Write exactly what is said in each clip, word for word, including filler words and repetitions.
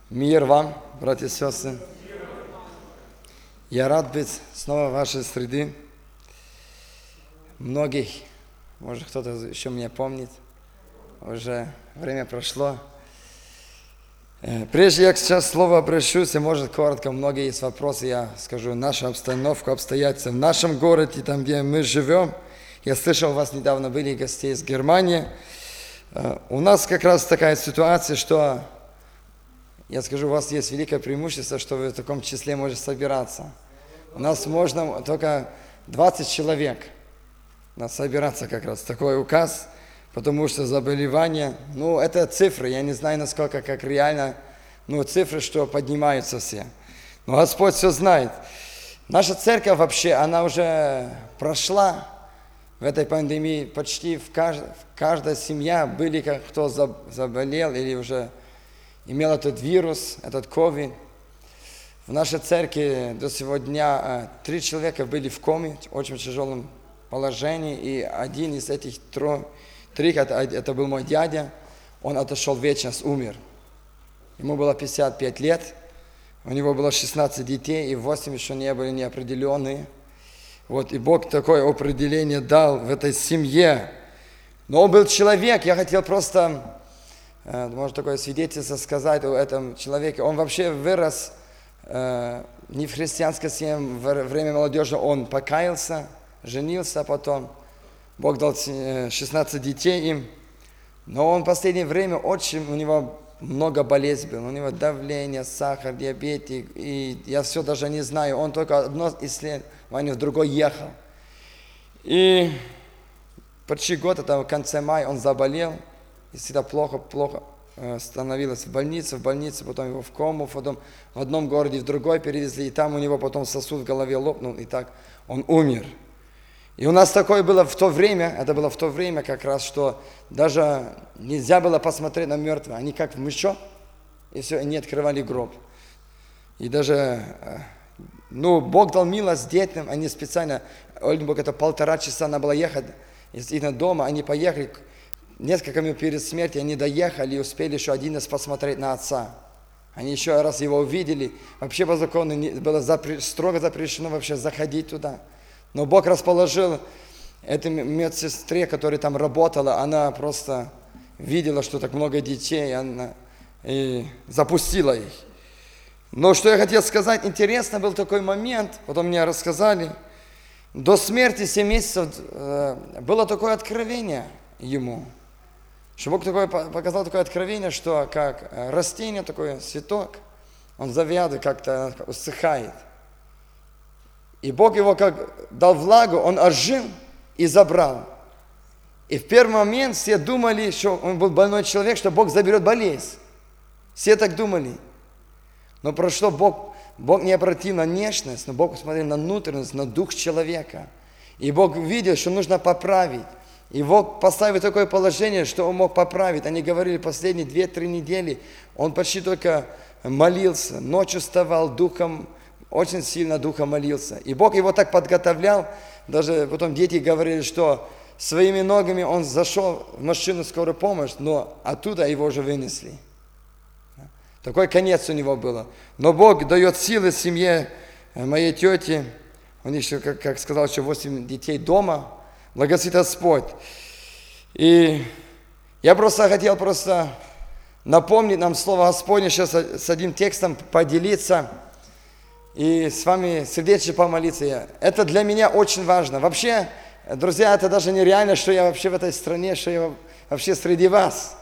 Мир вам, братья и сестры. Я рад быть снова в вашей среде. Многих, может, кто-то еще меня помнит, уже время прошло. Прежде я сейчас слово обращусь, и, может, коротко, многие есть вопросы, я скажу нашу обстановку, обстоятельства в нашем городе, там, где мы живем. Я слышал, у вас недавно были гости из Германии. У нас как раз такая ситуация, что, я скажу, у вас есть великое преимущество, что вы в таком числе можете собираться. У нас можно только двадцать человек надо собираться как раз. Такой указ, потому что заболевания, ну, это цифры, я не знаю, насколько, как реально, ну, цифры, что поднимаются все. Но Господь все знает. Наша церковь вообще, она уже прошла в этой пандемии, почти в, кажд... в каждой семье были, кто заболел или уже имел этот вирус, этот ковид. В нашей церкви до сегодня три человека были в коме, в очень тяжелом положении, и один из этих трех, это, это был мой дядя, он отошел в вечность, умер. Ему было пятьдесят пять лет, у него было шестнадцать детей, и восемь еще не были неопределенные. Вот, и Бог такое определение дал в этой семье. Но он был человек, я хотел просто, может, такое свидетельство сказать о этом человеке. Он вообще вырос не в христианской семье, в время молодежи он покаялся, женился потом. Бог дал шестнадцать детей им. Но он в последнее время очень, у него много болезней было. У него давление, сахар, диабет, и я все даже не знаю. Он только одно исследование в другое ехал. И почти год, это в конце мая, он заболел. И всегда плохо, плохо становилось в больнице, в больнице, потом его в кому, потом в одном городе, в другой перевезли, и там у него потом сосуд в голове лопнул, и так он умер. И у нас такое было в то время, это было в то время как раз, что даже нельзя было посмотреть на мертвых, они как в мешок, и все, они открывали гроб. И даже, ну, Бог дал милость детям, они специально, Ольденбург, это полтора часа надо было ехать из их дома, они поехали. Несколько минут перед смертью они доехали и успели еще один раз посмотреть на отца. Они еще раз его увидели. Вообще по закону было запре- строго запрещено вообще заходить туда. Но Бог расположил этой медсестре, которая там работала, она просто видела, что так много детей, она и запустила их. Но что я хотел сказать, интересно был такой момент, потом мне рассказали, до смерти семь месяцев было такое откровение ему. Что Бог такое, показал такое откровение, что как растение, такой цветок, он завядывает, как-то усыхает. И Бог его как дал влагу, он ожил и забрал. И в первый момент все думали, что он был больной человек, что Бог заберет болезнь. Все так думали. Но прошло, Бог, Бог не обратил на внешность, но Бог посмотрел на внутренность, на дух человека. И Бог видел, что нужно поправить. И Бог поставил такое положение, что он мог поправить. Они говорили, последние две-три недели он почти только молился, ночью вставал, духом, очень сильно духом молился. И Бог его так подготовлял, даже потом дети говорили, что своими ногами он зашел в машину скорой помощи, но оттуда его уже вынесли. Такой конец у него был. Но Бог дает силы семье моей тети, у них еще, как, как сказал, еще восемь детей дома. Благословит Господь. И я просто хотел просто напомнить нам Слово Господне, сейчас с одним текстом поделиться и с вами сердечно помолиться. Это для меня очень важно. Вообще, друзья, это даже нереально, что я вообще в этой стране, что я вообще среди вас.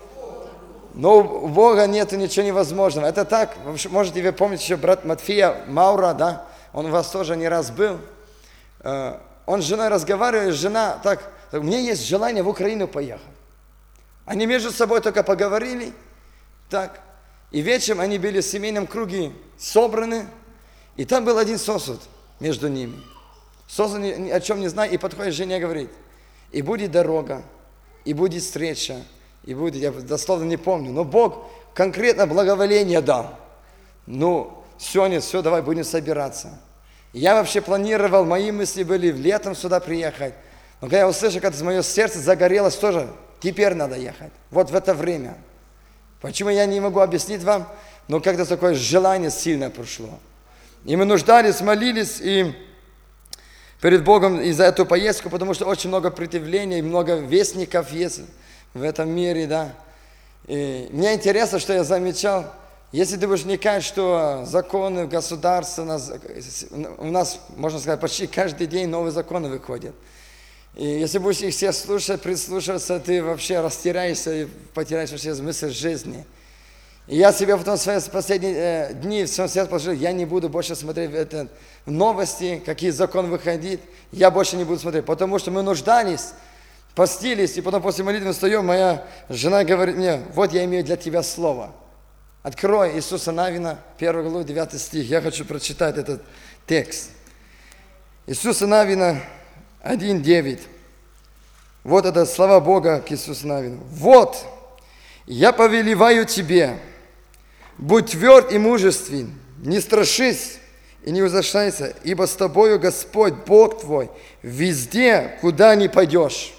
Но у Бога нет ничего невозможного. Это так, можете вы помнить еще брат Матфея Маура, да? Он у вас тоже не раз был. Он с женой разговаривает, жена так, у меня есть желание в Украину поехать. Они между собой только поговорили, так, и вечером они были в семейном круге собраны, и там был один сосуд между ними. Сосуд ни о чем не знает, и подходит к жене и говорит, и будет дорога, и будет встреча, и будет, я дословно не помню, но Бог конкретно благоволение дал. Ну, сегодня все, давай будем собираться. Я вообще планировал, мои мысли были летом сюда приехать. Но когда я услышал, как мое сердце загорелось тоже, теперь надо ехать. Вот в это время. Почему я не могу объяснить вам? но как-то такое желание сильно прошло. И мы нуждались, молились и перед Богом и за эту поездку, потому что очень много противлений, много вестников есть в этом мире, да. И мне интересно, что я замечал, если ты будешь вникать, что законы государства, у нас, у нас, можно сказать, почти каждый день новые законы выходят. И если будешь их все слушать, прислушиваться, ты вообще растеряешься и потеряешь вообще смысл жизни. И я себе потом в свои последние э, дни в своем сердце положил, я не буду больше смотреть это, новости, какие законы выходят, я больше не буду смотреть, потому что мы нуждались, постились, и потом после молитвы встаем, моя жена говорит мне, вот я имею для тебя слово. Открой Иисуса Навина, первую главу, девятый стих, я хочу прочитать этот текст. Иисуса Навина один девять. Вот это слова Бога к Иисусу Навину. Вот, я повелеваю тебе, будь тверд и мужествен, не страшись и не ужасайся, ибо с тобою Господь, Бог твой, везде, куда ни пойдешь.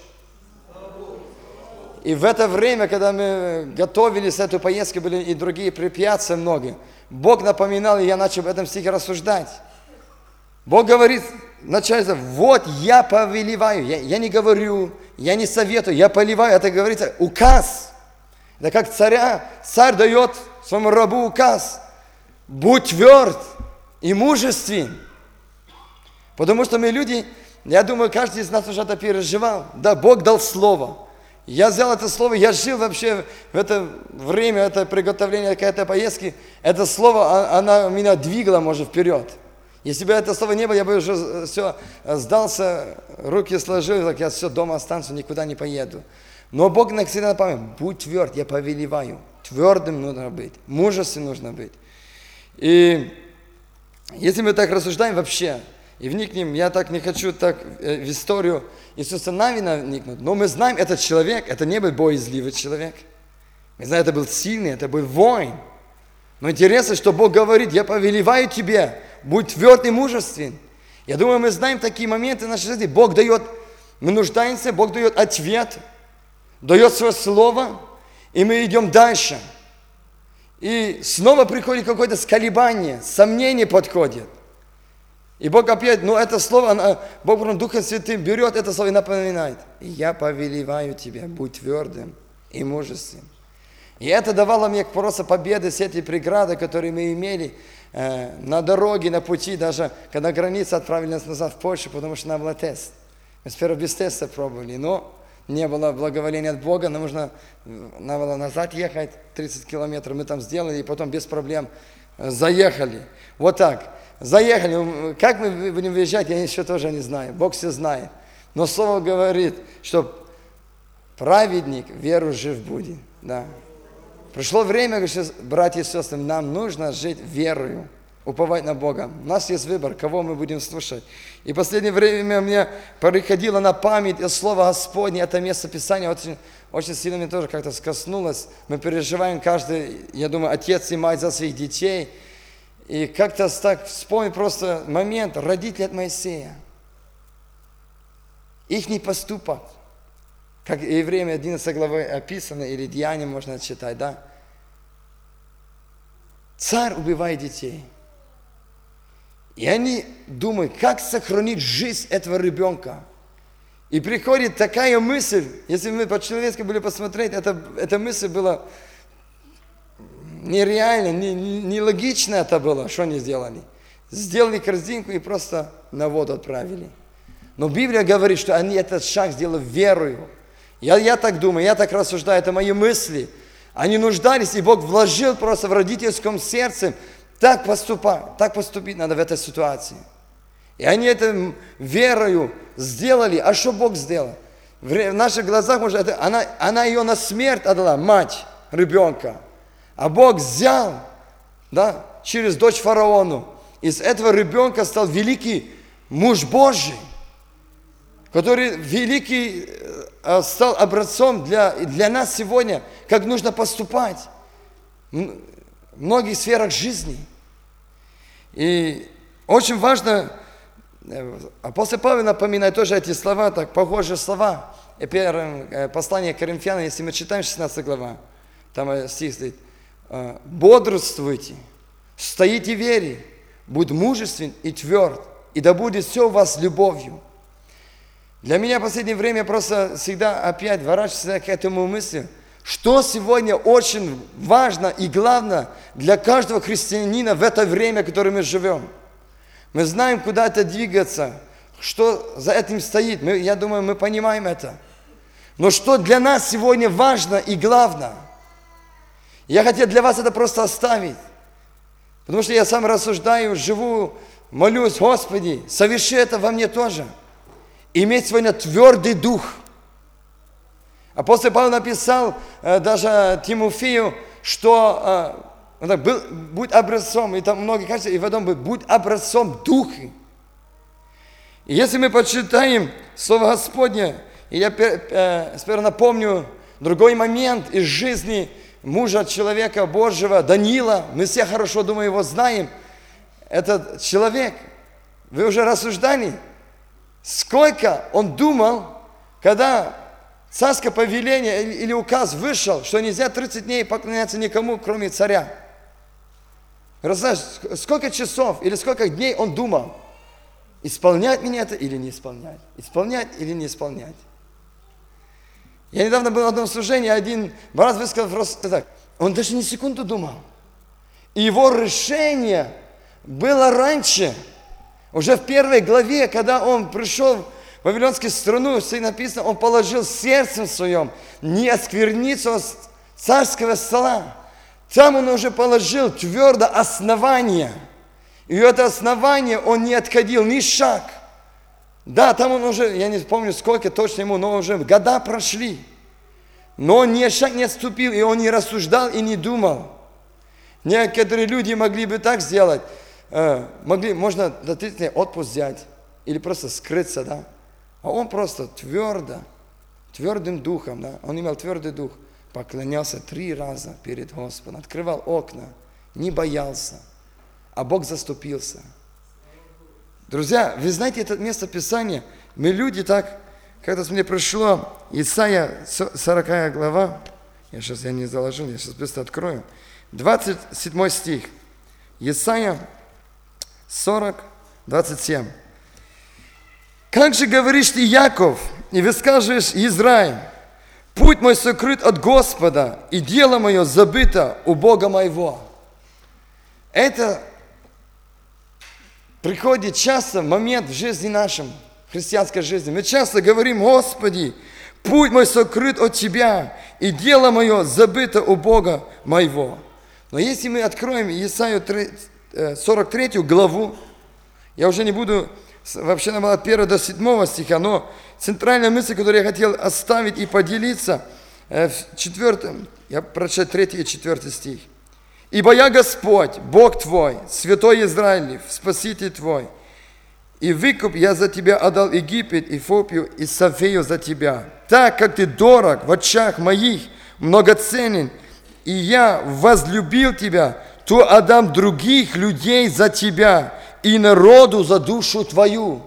И в это время, когда мы готовились к этой поездке, были и другие препятствия много, Бог напоминал, и я начал в этом стихе рассуждать. Бог говорит, начальство, вот я повелеваю, я, я не говорю, я не советую, я повелеваю, это говорится указ. Это как царя, царь дает своему рабу указ, будь тверд и мужествен. Потому что мы люди, я думаю, каждый из нас уже это переживал. Да, Бог дал слово. Я взял это слово, я жил вообще в это время, это приготовление к этой поездки. Это слово, оно меня двигало, может, вперед. Если бы это слово не было, я бы уже все сдался, руки сложил, так я все, дома останусь, никуда не поеду. Но Бог всегда напоминает, будь тверд, я повелеваю. Твердым нужно быть, мужественным нужно быть. И если мы так рассуждаем вообще, и вникнем, я так не хочу так в историю Иисуса Навина вникнуть, но мы знаем, этот человек, это не был боязливый человек. Мы знаем, это был сильный, это был воин. Но интересно, что Бог говорит, я повелеваю тебе, будь тверд и мужествен. Я думаю, мы знаем такие моменты в нашей жизни. Бог дает, мы нуждаемся, Бог дает ответ, дает свое слово, и мы идем дальше. И снова приходит какое-то сколебание, сомнение подходит. И Бог опять, ну это слово, она, Бог потом Духом Святым берет это слово и напоминает. Я повелеваю тебя, будь твердым и мужественным. И это давало мне просто победы, все эти преграды, которые мы имели э, на дороге, на пути, даже когда граница отправили нас назад в Польшу, потому что нам был тест. Мы сперва без теста пробовали, но не было благоволения от Бога, нам нужно, надо было назад ехать, тридцать километров мы там сделали, и потом без проблем заехали. Вот так. Заехали. Как мы будем выезжать, я еще тоже не знаю. Бог все знает. Но Слово говорит, что праведник веру жив будет. Да. Пришло время, братья и сестры, нам нужно жить верою, уповать на Бога. У нас есть выбор, кого мы будем слушать. И в последнее время мне приходило на память Слово Господне, это место Писания очень, очень сильно мне тоже как-то скоснулось. Мы переживаем каждый, я думаю, отец и мать за своих детей. И как-то так вспомнить просто момент родителей от Моисея. Их не поступок. Как Евреям одиннадцатой главы описано, или Деяния можно читать, да? Царь убивает детей. И они думают, как сохранить жизнь этого ребенка. И приходит такая мысль, если мы по-человечески были посмотреть, это, эта мысль была нереально, нелогично не, не это было, что они сделали. Сделали корзинку и просто на воду отправили. Но Библия говорит, что они этот шаг сделали верою. Я, я так думаю, я так рассуждаю, это мои мысли. Они нуждались, и Бог вложил просто в родительском сердце, так поступать, так поступить надо в этой ситуации. И они это верою сделали. А что Бог сделал? В наших глазах, может, это, она, она ее на смерть отдала, мать ребенка. А Бог взял, да, через дочь фараону. Из этого ребенка стал великий муж Божий, который великий стал образцом для, для нас сегодня, как нужно поступать в многих сферах жизни. И очень важно, апостол Павел напоминает тоже эти слова, так похожие слова. И первое послание к Коринфянам, если мы читаем шестнадцатая глава, там стих стоит, бодрствуйте, стоите в вере, будь мужествен и тверд, и да будет все у вас любовью. Для меня в последнее время просто всегда опять ворачивается к этому мысли, что сегодня очень важно и главное для каждого христианина в это время, в которое мы живем. Мы знаем, куда это двигаться, что за этим стоит. Мы, я думаю, мы понимаем это. Но что для нас сегодня важно и главное, я хотел для вас это просто оставить. Потому что я сам рассуждаю, живу, молюсь, Господи, соверши это во мне тоже. Иметь сегодня твердый дух. Апостол Павел написал э, даже Тимофею, что э, так, был, будь образцом, и там многие кажется, и потом будь образцом духа. И если мы почитаем Слово Господне, и я э, сперва напомню другой момент из жизни мужа человека Божьего, Даниила, мы все хорошо, думаю, его знаем. Этот человек, вы уже рассуждали, сколько он думал, когда царское повеление или, или указ вышел, что нельзя тридцать дней поклоняться никому, кроме царя. Знаешь, сколько часов или сколько дней он думал, исполнять мне это или не исполнять, исполнять или не исполнять. Я недавно был в одном служении, один брат высказал просто так, он даже не секунду думал. И его решение было раньше, уже в первой главе, когда он пришел в Вавилонскую страну, все написано, он положил сердцем своем не оскверниться царского стола. Там он уже положил твердо основание. И это основание он не отходил ни шаг. Да, там он уже, я не помню сколько точно ему, но уже года прошли. Но он ни шаг не отступил, и он не рассуждал и не думал. Некоторые люди могли бы так сделать. Э, могли, можно длительный отпуск взять или просто скрыться, да. А он просто твердо, твердым духом, да, он имел твердый дух, поклонялся три раза перед Господом, открывал окна, не боялся, а Бог заступился. Друзья, вы знаете это место Писания? Мы люди так, когда мне пришло, Исайя сороковая глава, я сейчас я не заложил, я сейчас быстро открою, двадцать седьмой стих, Исайя сорок, двадцать семь. «Как же говоришь ты, Яков, и высказываешь, Израиль, путь мой сокрыт от Господа, и дело мое забыто у Бога моего». Это приходит часто момент в жизни нашем, христианской жизни. Мы часто говорим, Господи, путь мой сокрыт от Тебя, и дело мое забыто у Бога моего. Но если мы откроем Исаию сорок третью главу, я уже не буду, вообще нам от первого до седьмого стиха, но центральная мысль, которую я хотел оставить и поделиться, в четвертом, я прочитаю третий и четвертый стих. «Ибо я Господь, Бог твой, святой Израилев, Спаситель твой, и выкуп я за тебя отдал Египет, Эфиопию и Савею за тебя, так как ты дорог в очах моих, многоценен, и я возлюбил тебя, то отдам других людей за тебя и народу за душу твою».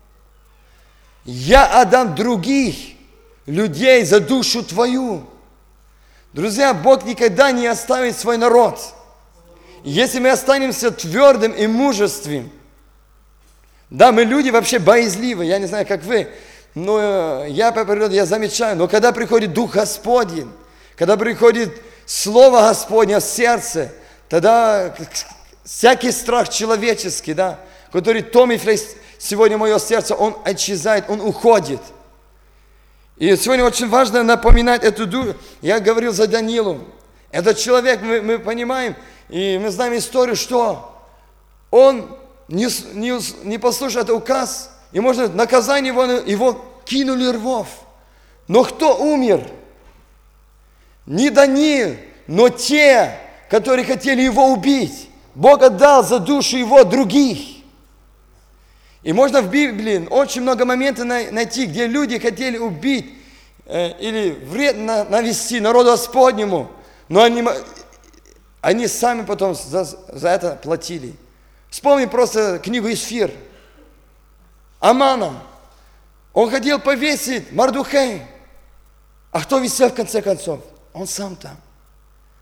Я отдам других людей за душу твою. Друзья, Бог никогда не оставит свой народ. Если мы останемся твердым и мужественным, да, мы люди вообще боязливые, я не знаю, как вы, но я по природе, я замечаю, но когда приходит Дух Господень, когда приходит Слово Господне в сердце, тогда всякий страх человеческий, да, который томит сегодня мое сердце, он исчезает, он уходит. И сегодня очень важно напоминать эту дух. Я говорил за Данилу. Этот человек, мы, мы понимаем, и мы знаем историю, что он не, не, не послушал этот указ, и, можно наказание его, его кинули рвов. Но кто умер? Не Даниил, но те, которые хотели его убить. Бог отдал за душу его других. И можно в Библии очень много моментов найти, где люди хотели убить э, или вред навести народу Господнему, но они, они сами потом за, за это платили. Вспомни просто книгу Эстер. Амана. Он хотел повесить Мордехая. А кто висел в конце концов? Он сам там.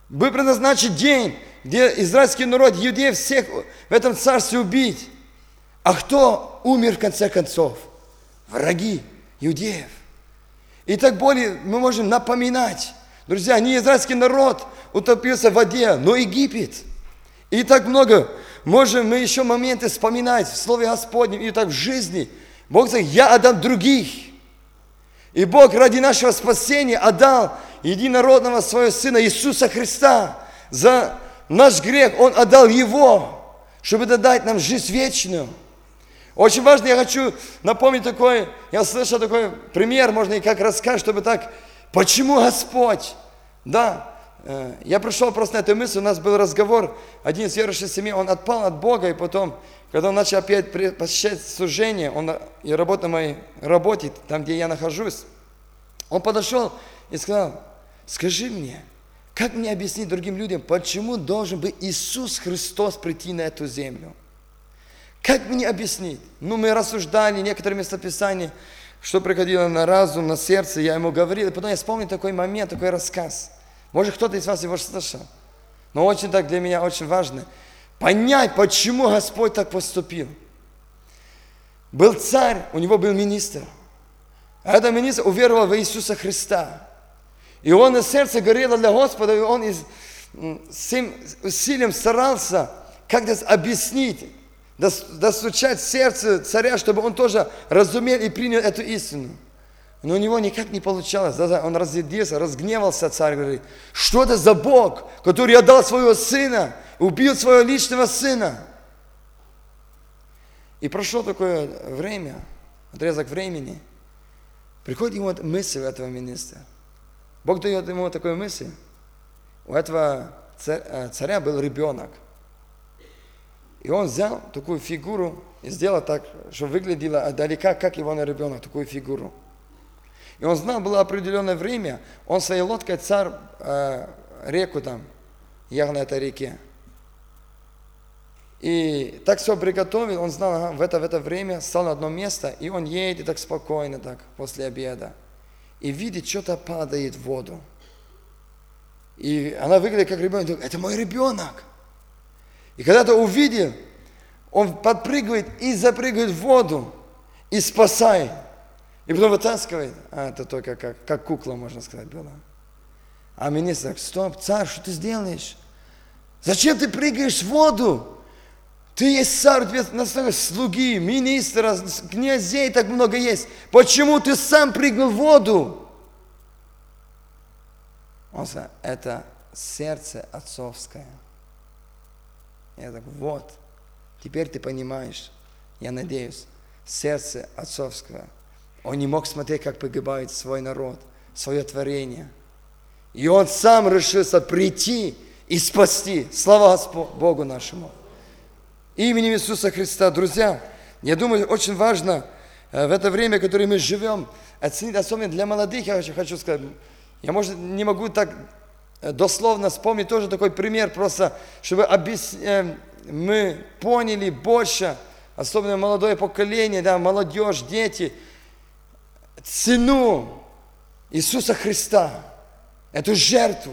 Был предназначен день, где израильский народ, иудеев всех в этом царстве убить. А кто умер в конце концов? Враги иудеев. И так более мы можем напоминать, друзья, не израильский народ утопился в воде, но Египет. И так много можем мы еще моменты вспоминать в Слове Господнем и так в жизни. Бог говорит, я отдам других. И Бог ради нашего спасения отдал единородного своего Сына Иисуса Христа. За наш грех Он отдал Его, чтобы дать нам жизнь вечную. Очень важно, я хочу напомнить такой, я слышал такой пример, можно и как рассказать, чтобы так, почему Господь? Да, я пришел просто на эту мысль, у нас был разговор, один из верующих семей, он отпал от Бога, и потом, когда он начал опять посещать служение, он и работал на моей работе, там, где я нахожусь, он подошел и сказал, скажи мне, как мне объяснить другим людям, почему должен быть Иисус Христос прийти на эту землю? Как мне объяснить? Ну, мы рассуждали некоторые местописания, что приходило на разум, на сердце, я ему говорил, и потом я вспомнил такой момент, такой рассказ. Может, кто-то из вас его слышал. Но очень так для меня очень важно понять, почему Господь так поступил. Был царь, у него был министр. А этот министр уверовал в Иисуса Христа. И он на сердце горело для Господа, и он из, всем усилием старался как-то объяснить, достучать сердце царя, чтобы он тоже разумел и принял эту истину. Но у него никак не получалось. Он разъярился, разгневался, царь говорит, что это за Бог, который отдал своего сына, убил своего личного сына. И прошло такое время, отрезок времени, приходит ему мысль у этого министра. Бог дает ему такую мысль. У этого царя был ребенок. И он взял такую фигуру и сделал так, чтобы выглядело отдалека, как его ребенок, такую фигуру. И он знал, было определенное время, он своей лодкой царь э, реку там, ехал на этой реке. И так все приготовил, он знал, ага, в, это, в это время стал на одно место, и он едет так спокойно, так, после обеда. И видит, что-то падает в воду. И она выглядит как ребенок, это мой ребенок. И когда ты увидел, он подпрыгивает и запрыгивает в воду, и спасает. И потом вытаскивает. А это только как, как кукла, можно сказать, была. А министр, стоп, царь, что ты сделаешь? Зачем ты прыгаешь в воду? Ты есть царь, у тебя настолько слуги, министра, князей так много есть. Почему ты сам прыгнул в воду? Он сказал, это сердце отцовское. Я так, вот, теперь ты понимаешь, я надеюсь, сердце отцовского. Он не мог смотреть, как погибает свой народ, свое творение. И он сам решился прийти и спасти. Слава Господу, Богу нашему. Именем Иисуса Христа. Друзья, я думаю, очень важно в это время, в которое мы живем, оценить, особенно для молодых, я хочу сказать, я, может, не могу так дословно вспомнить тоже такой пример, просто чтобы объяс... мы поняли больше, особенно молодое поколение, да, молодежь, дети, цену Иисуса Христа, эту жертву.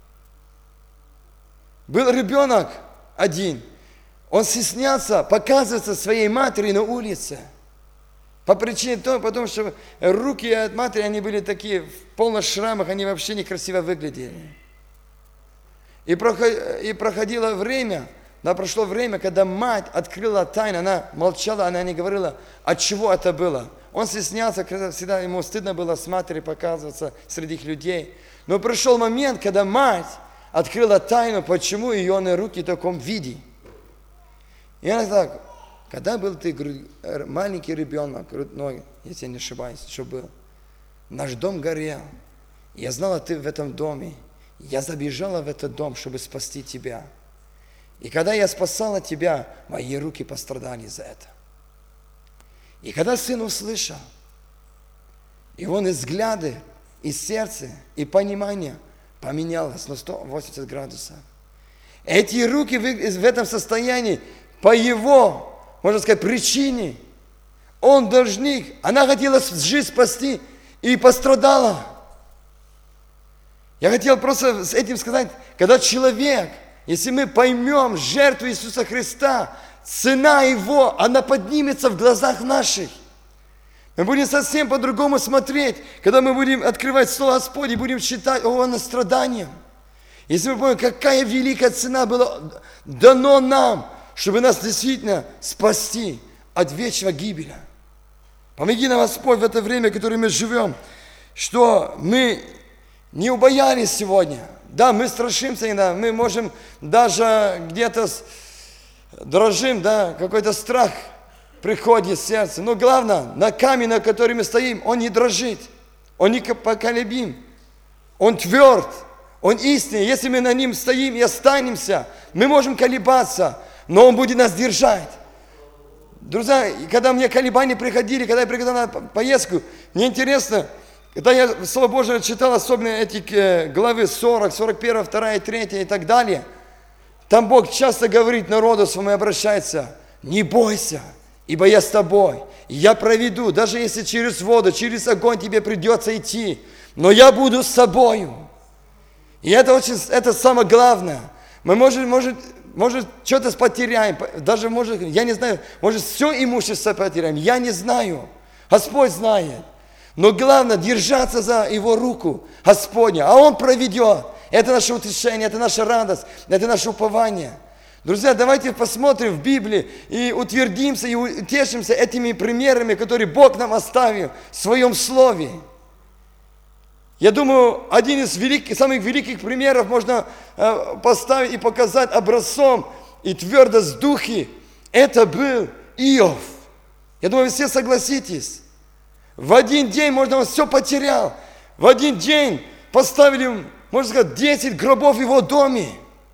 Был ребенок один, он стеснялся показываться своей матери на улице. По причине того, потому что руки от матери, они были такие, в полных шрамах, они вообще некрасиво выглядели. И проходило время, да, прошло время, когда мать открыла тайну, она молчала, она не говорила, от чего это было. Он стеснялся, когда всегда ему стыдно было с матерью показываться среди людей. Но пришел момент, когда мать открыла тайну, почему ее руки в таком виде. И она так, когда был ты маленький ребенок, грудной, если я не ошибаюсь, что был, наш дом горел, я знала, ты в этом доме, я забежала в этот дом, чтобы спасти тебя. И когда я спасала тебя, мои руки пострадали за это. И когда сын услышал, и он и взгляды, и сердце, и понимание поменялось на сто восемьдесят градусов. Эти руки в этом состоянии, по его, можно сказать, причине, он должник, она хотела жизнь спасти и пострадала. Я хотел просто с этим сказать, когда человек, если мы поймем жертву Иисуса Христа, цена Его, она поднимется в глазах наших. Мы будем совсем по-другому смотреть, когда мы будем открывать Слово Господне, будем читать о Его страданиях. Если мы помним, какая великая цена была дана нам, чтобы нас действительно спасти от вечного гибели. Помоги нам, Господь, в это время, в которое мы живем, что мы не убоялись сегодня. Да, мы страшимся иногда, мы можем даже где-то дрожим, да, какой-то страх приходит в сердце. Но главное, на камень, на который мы стоим, он не дрожит, он не поколебим, он тверд, он истинный. Если мы на нем стоим и останемся, мы можем колебаться, но он будет нас держать. Друзья, когда мне колебания приходили, когда я приходил на поездку, мне интересно, когда я Слово Божие читал, особенно эти главы сорок, сорок один, два, три и так далее, там Бог часто говорит народу своему и обращается: не бойся, ибо я с тобой, я проведу, даже если через воду, через огонь тебе придется идти, но я буду с тобою. И это очень, это самое главное. Мы можем, может, может что-то потеряем, даже может, я не знаю, может все имущество потеряем, я не знаю, Господь знает. Но главное держаться за Его руку Господня, а Он проведет. Это наше утешение, это наша радость, это наше упование. Друзья, давайте посмотрим в Библии и утвердимся, и утешимся этими примерами, которые Бог нам оставил в Своем Слове. Я думаю, один из великих, самых великих примеров можно э, поставить и показать образцом и твердость духи. Это был Иов. Я думаю, вы все согласитесь. В один день, можно, он все потерял. В один день поставили, можно сказать, десять гробов в его доме.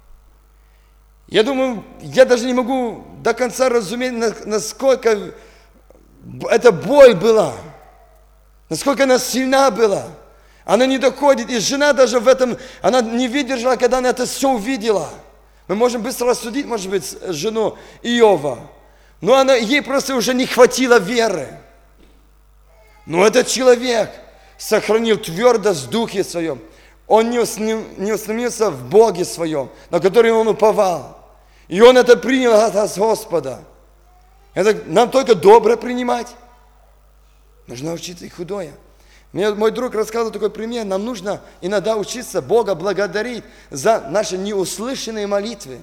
Я думаю, я даже не могу до конца разуметь, насколько эта боль была, насколько она сильна была. Она не доходит, и жена даже в этом, она не выдержала, когда она это все увидела. Мы можем быстро рассудить, может быть, жену Иова, но она, ей просто уже не хватило веры. Но этот человек сохранил твердость в духе своем. Он не установился в Боге своем, на который он уповал. И он это принял от Господа. Это нам только доброе принимать. Нужно учиться и худое. Мне мой друг рассказывал такой пример. Нам нужно иногда учиться Бога благодарить за наши неуслышанные молитвы.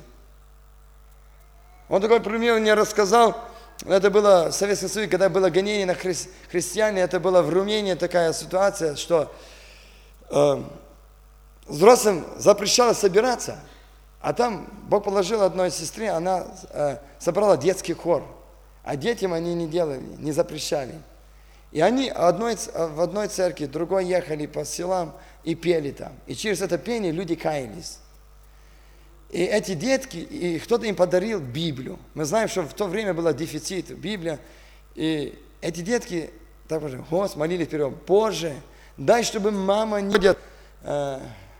Он такой пример мне рассказал. Это было в Советском Союзе, когда было гонение на хри- христиане. Это была в Румынии такая ситуация, что э, взрослым запрещалось собираться. А там Бог положил одной сестре, она э, собрала детский хор. А детям они не делали, не запрещали. И они одной, в одной церкви, другой ехали по селам и пели там. И через это пение люди каялись. И эти детки, и кто-то им подарил Библию. Мы знаем, что в то время был дефицит Библия. И эти детки, так же, Господи, молились вперед: Боже, дай, чтобы мама не ходит э,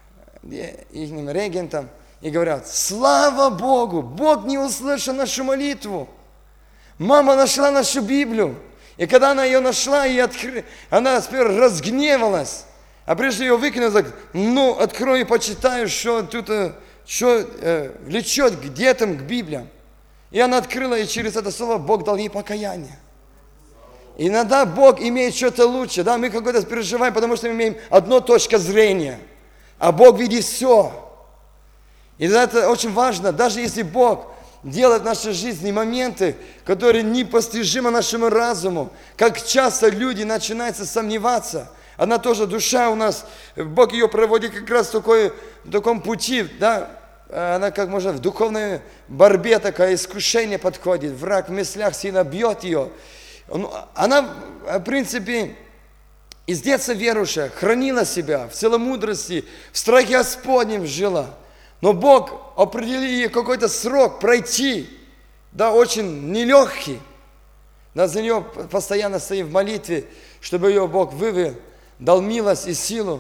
их регентам и говорят: слава Богу, Бог не услышал нашу молитву. Мама нашла нашу Библию. И когда она ее нашла, и откры... она теперь разгневалась. А прежде ее выкинула, так: ну, открою и почитаю, что тут, что э, влечет к детям, к Библиям. И она открыла, и через это слово Бог дал ей покаяние. И иногда Бог имеет что-то лучше. Да, мы какое-то переживаем, потому что мы имеем одну точку зрения. А Бог видит все. И это очень важно, даже если Бог делает в нашей жизни моменты, которые непостижимы нашему разуму. Как часто люди начинают сомневаться. Она тоже душа у нас, Бог ее проводит как раз в, такой, в таком пути, да, она как можно в духовной борьбе такое искушение подходит, враг в мыслях сильно бьет ее. Она, в принципе, из детства верующая, хранила себя в целомудрости, в страхе Господнем жила. Но Бог определил ей какой-то срок пройти, да, очень нелегкий. Да, за нее постоянно стоим в молитве, чтобы ее Бог вывел, дал милость и силу.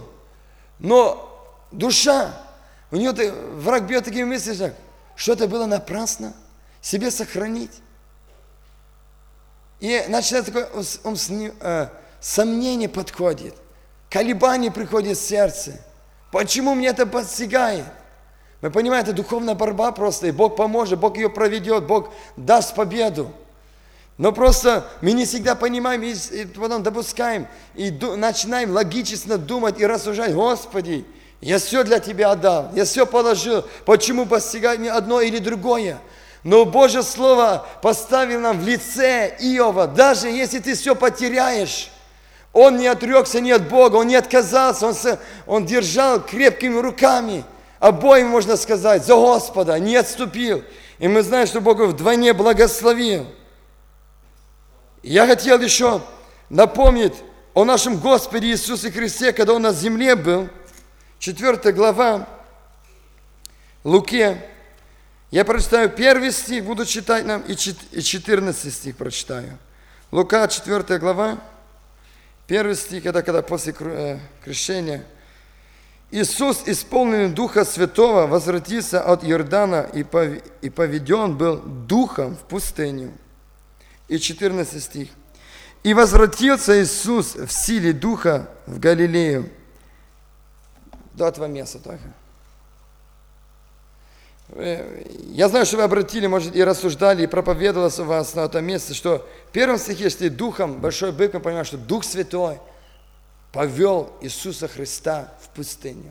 Но душа, у нее враг бьет такими мыслями, что это было напрасно, себе сохранить. И начинает такое он, он, э, сомнение подходит, колебание приходит в сердце. Почему мне это постигает? Мы понимаем, это духовная борьба просто, и Бог поможет, Бог ее проведет, Бог даст победу. Но просто мы не всегда понимаем, и, и потом допускаем, и ду, начинаем логично думать и рассуждать: Господи, я все для Тебя отдал, я все положил, почему постигает мне одно или другое? Но Божье Слово поставил нам в лице Иова, даже если ты все потеряешь, он не отрекся ни от Бога, он не отказался, он, он держал крепкими руками, обоим, можно сказать, за Господа, не отступил. И мы знаем, что Бог вдвойне благословил. Я хотел еще напомнить о нашем Господе Иисусе Христе, когда Он на земле был. четвёртая глава Луке. Я прочитаю первый стих, буду читать нам, и четырнадцатый стих прочитаю. Лука, четвёртая глава, первый стих, это когда после крещения. Иисус, исполненный Духа Святого, возвратился от Иордана и поведен был Духом в пустыню. И четырнадцатый стих. «И возвратился Иисус в силе Духа в Галилею». До этого места только. Я знаю, что вы обратили, может, и рассуждали, и проповедовалось у вас на этом месте, что в первом стихе, что Духом, большой бык, мы понимаем, что Дух Святой повел Иисуса Христа в пустыню.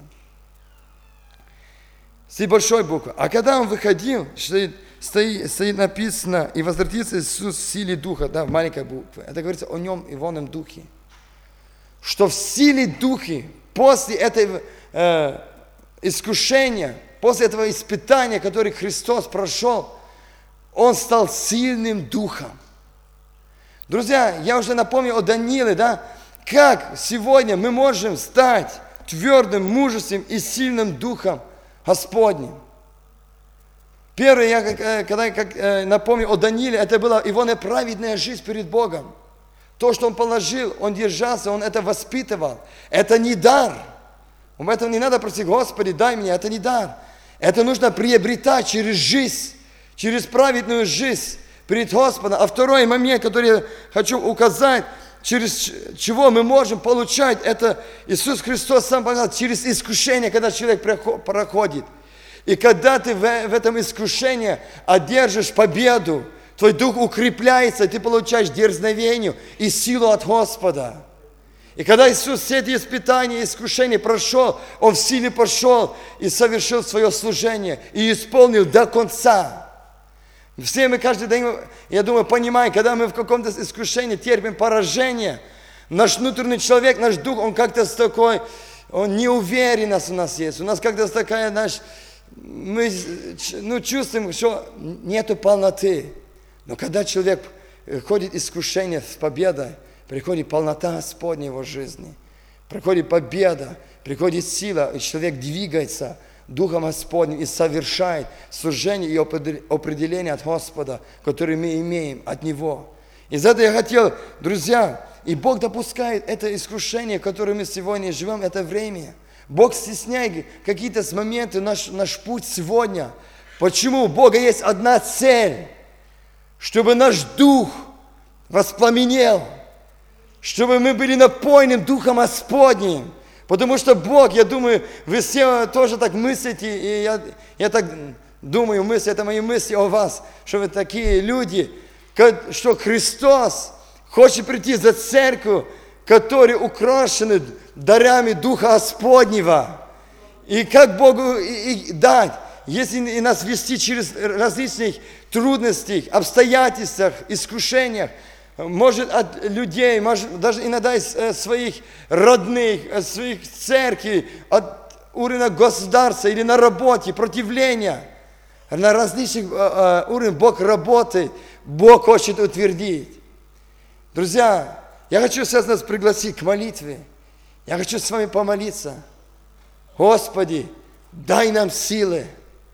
С большой буквы. А когда Он выходил, стоит, стоит, стоит написано: «И возвратится Иисус в силе Духа», да, в маленькой букве. Это говорится о Нем и в Оном Духе. Что в силе Духа, после этого э, искушения, после этого испытания, которое Христос прошел, Он стал сильным Духом. Друзья, я уже напомнил о Данииле, да? Как сегодня мы можем стать твердым, мужественным и сильным Духом Господним? Первое, я когда как, напомню о Данииле, это была его неправедная жизнь перед Богом. То, что он положил, он держался, он это воспитывал. Это не дар. Об этом не надо просить: Господи, дай мне, это не дар. Это нужно приобретать через жизнь, через праведную жизнь перед Господом. А второй момент, который я хочу указать, через чего мы можем получать, это Иисус Христос сам показал, через искушение, когда человек проходит. И когда ты в этом искушении одержишь победу, твой дух укрепляется, ты получаешь дерзновение и силу от Господа. И когда Иисус все эти испытания, искушения прошел, Он в силе пошел и совершил свое служение, и исполнил до конца. Все мы каждый день, я думаю, понимаем, когда мы в каком-то искушении терпим поражение, наш внутренний человек, наш дух, он как-то такой, он неуверенность у нас есть. У нас как-то такая, наш, мы ну, чувствуем, что нету полноты. Но когда человек ходит искушение с победой, приходит полнота Господня в его жизни, приходит победа, приходит сила, и человек двигается Духом Господним и совершает служение и определение от Господа, которое мы имеем от Него. И за это я хотел, друзья, и Бог допускает это искушение, в котором мы сегодня живем, это время. Бог стесняет какие-то моменты, наш, наш путь сегодня. Почему? У Бога есть одна цель, чтобы наш дух воспламенел, чтобы мы были напоены Духом Господним. Потому что Бог, я думаю, вы все тоже так мыслите, и я, я так думаю, мысли, это мои мысли о вас, что вы такие люди, что Христос хочет прийти за церковь, которые украшены дарами Духа Господнего. И как Богу и, и дать, если и нас вести через различных трудностей, обстоятельствах, искушениях, может от людей, может даже иногда из своих родных, от своих церквей, от уровня государства или на работе, противления. На различных уровнях Бог работает, Бог хочет утвердить. Друзья, я хочу сейчас нас пригласить к молитве. Я хочу с вами помолиться. Господи, дай нам силы.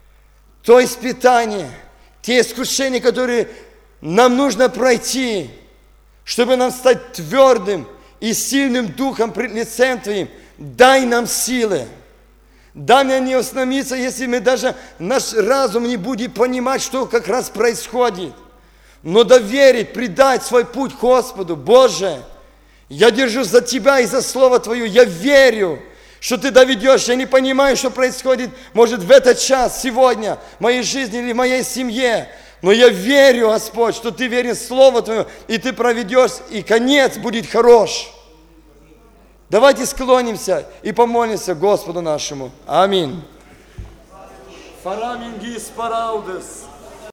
То испытание, те искушения, которые нам нужно пройти, чтобы нам стать твердым и сильным духом пред лицем Твоим. Дай нам силы. Дай нам не остановиться, если мы даже наш разум не будет понимать, что как раз происходит. Но доверить, предать свой путь Господу. Боже, я держусь за Тебя и за Слово Твое. Я верю, что Ты доведешь. Я не понимаю, что происходит, может, в этот час, сегодня, в моей жизни или в моей семье. Но я верю, Господь, что Ты верен в Слово Твое, и Ты проведешь, и конец будет хорош. Давайте склонимся и помолимся Господу нашему. Аминь. Faramingi sparaudes.